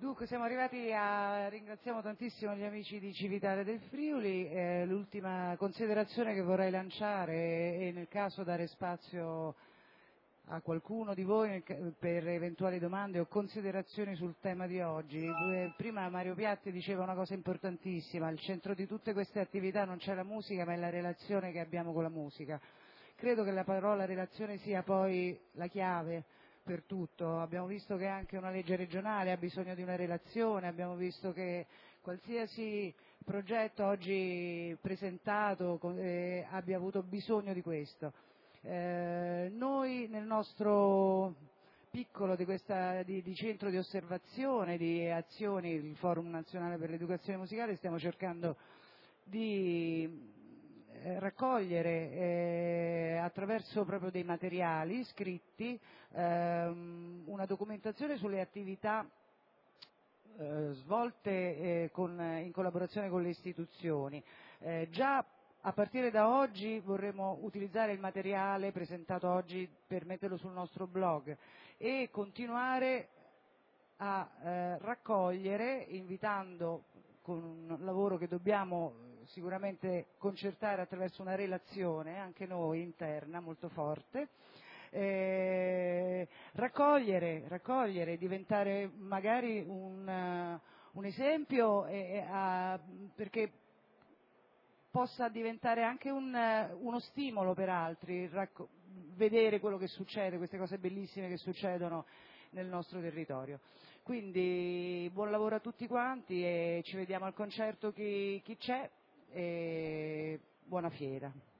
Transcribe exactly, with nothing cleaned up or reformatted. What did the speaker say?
Dunque siamo arrivati a, ringraziamo tantissimo gli amici di Civitale del Friuli, eh, l'ultima considerazione che vorrei lanciare è nel caso dare spazio a qualcuno di voi per eventuali domande o considerazioni sul tema di oggi. Prima Mario Piatti diceva una cosa importantissima: al centro di tutte queste attività non c'è la musica ma è la relazione che abbiamo con la musica. Credo che la parola relazione sia poi la chiave per tutto. Abbiamo visto che anche una legge regionale ha bisogno di una relazione, abbiamo visto che qualsiasi progetto oggi presentato eh, abbia avuto bisogno di questo. Eh, noi nel nostro piccolo di, questa, di, di centro di osservazione, di azioni, il Forum Nazionale per l'Educazione Musicale, stiamo cercando di raccogliere eh, attraverso proprio dei materiali scritti ehm, una documentazione sulle attività eh, svolte eh, con, in collaborazione con le istituzioni. Eh, già a partire da oggi vorremmo utilizzare il materiale presentato oggi per metterlo sul nostro blog e continuare a eh, raccogliere, invitando con un lavoro che dobbiamo sicuramente concertare attraverso una relazione, anche noi interna, molto forte, eh, raccogliere, raccogliere, diventare magari un, uh, un esempio eh, a, perché possa diventare anche un, uno stimolo per altri, racco- vedere quello che succede, queste cose bellissime che succedono nel nostro territorio. Quindi buon lavoro a tutti quanti e ci vediamo al concerto chi, chi c'è e buona fiera.